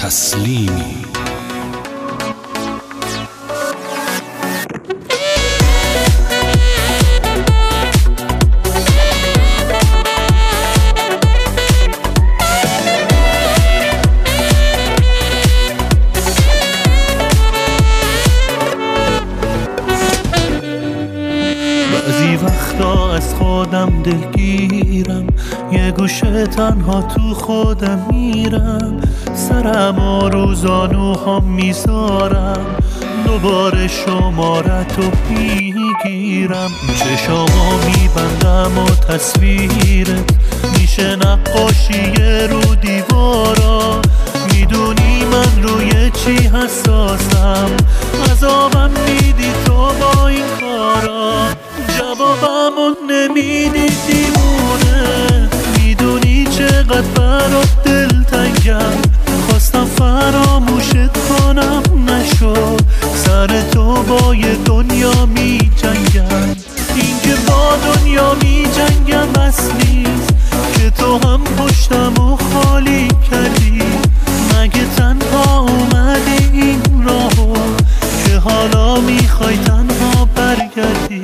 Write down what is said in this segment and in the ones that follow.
تسلیمی. بعضی وقتا از خودم دلگیرم، یه گوشه تنها تو خودم میرم، سرم و روزانوها میذارم، دوباره شمارتو میگیرم، چشامو میبندم و تصویرت میشه نقاشی رو دیوارا، میدونی من روی چی حساسم، عذابم میدی تو با این کارا، جوابمو نمیدی دیوونه، میدونی چقدر برات دلتنگم، خواستم فراموشت کنم نشد، سر تو با یه دنیا می جنگم، این که با دنیا می جنگم بس نیست که تو هم پشتم و خالی کردی، مگه تنها اومدی این راهو که حالا میخوای تنها برگردی.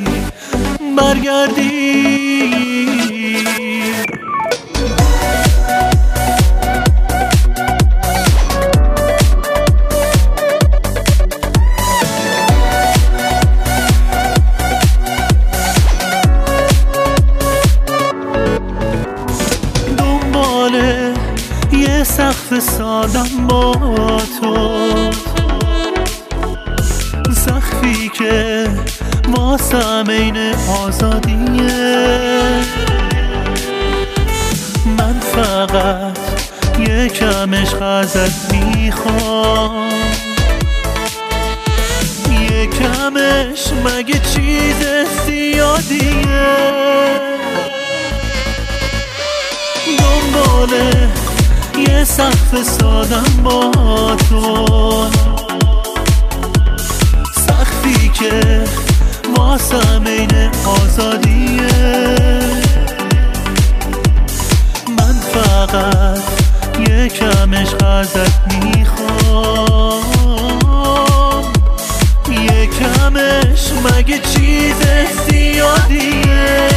دنباله یه سقف سادم با تو، سقفی که واسم عین آزادیه، من فقط یکم عشق ازت میخوام، یکمش مگه چیز زیادیه، دنباله یه سقف سادم با تو، سقفی که واسم عین آزادیه، من فقط یکم عشق ازت میخوام، یکمش مگه چیز زیادیه،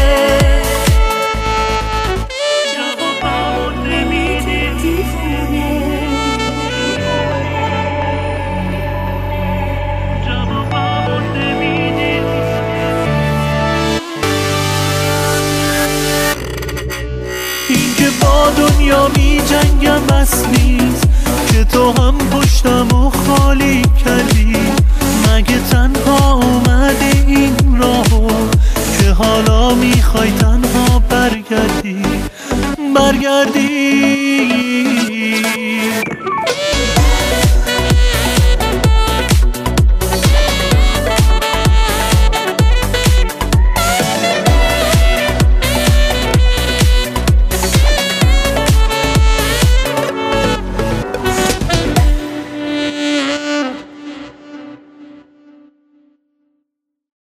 این که با دنیا می جنگم بس نیست که تو هم پشتم و